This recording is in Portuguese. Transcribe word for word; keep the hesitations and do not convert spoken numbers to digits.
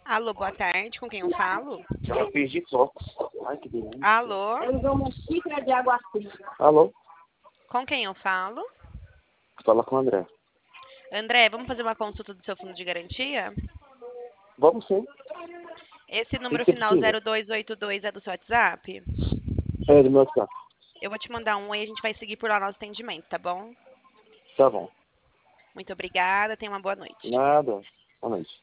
Alô, boa tarde. Com quem eu falo? Eu fiz de tox. Ai, que delícia. Alô? Eu usou uma xícara de água fria. Alô? Com quem eu falo? Fala com o André. André, vamos fazer uma consulta do seu fundo de garantia? Vamos sim. Esse número que final precisa? zero dois oito dois é do seu WhatsApp? É, do meu WhatsApp. Eu vou te mandar um e a gente vai seguir por lá nosso atendimento, tá bom? Tá bom. Muito obrigada, tenha uma boa noite. Nada. Boa noite.